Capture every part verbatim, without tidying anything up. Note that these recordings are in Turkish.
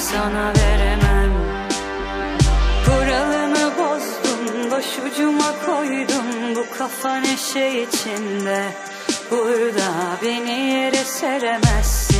sana veremem. Kuralını bozdum, başucuma koydum. Bu kafa neşe içinde, burada beni yere seremezsin.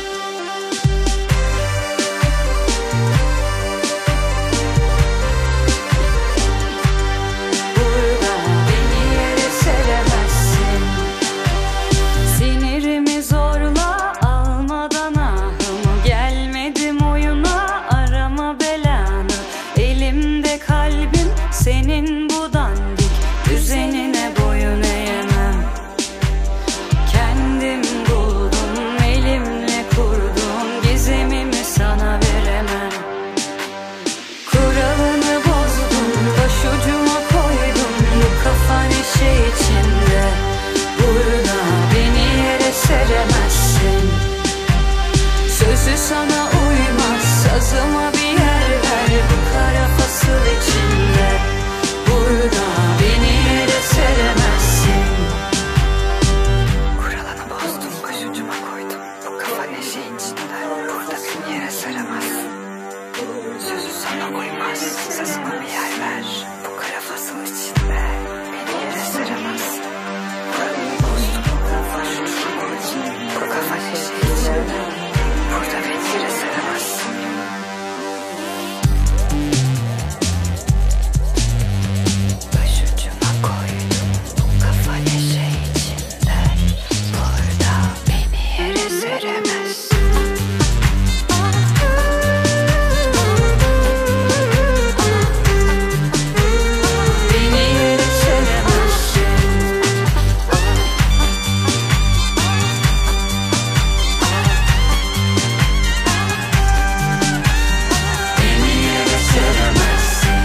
Senin bu dandik düzenine boyun eğemem. Kendim buldum, elimle kurdum, gizemimi sana veremem. Kuralını bozdum, başucuma koydum. Bu kafa neşe içinde, burada beni yere seremezsin. Sözü sana uymaz, sazıma bir yer ver. Bu kara fasıl içinde, burada beni yere seremezsin. Kuralını bozdum, başucuma koydum. Bu kafa neşe içinde, burada beni yere seremezsin. Sözü sana uymaz, sazıma bir yer ver. Bu kara fasıl içinde, beni yere seremezsin. Kuralını bozdum, başucuma koydum. Bu kafa neşe içinde, burada beni yere seremezsin. Başucuma koydum, bu kafa neşe içinde, burada beni yere seremezsin. Beni yere seremezsin. Beni yere seremezsin.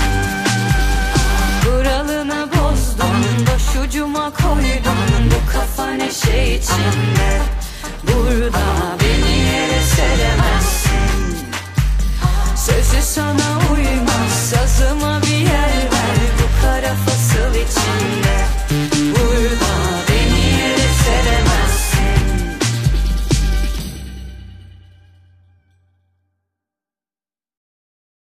Kuralını bozdum, başucuma koydum. Bu kafa neşe içinde, burada beni yere seremezsin. Sözü sana uymaz, sazıma bir yer ver.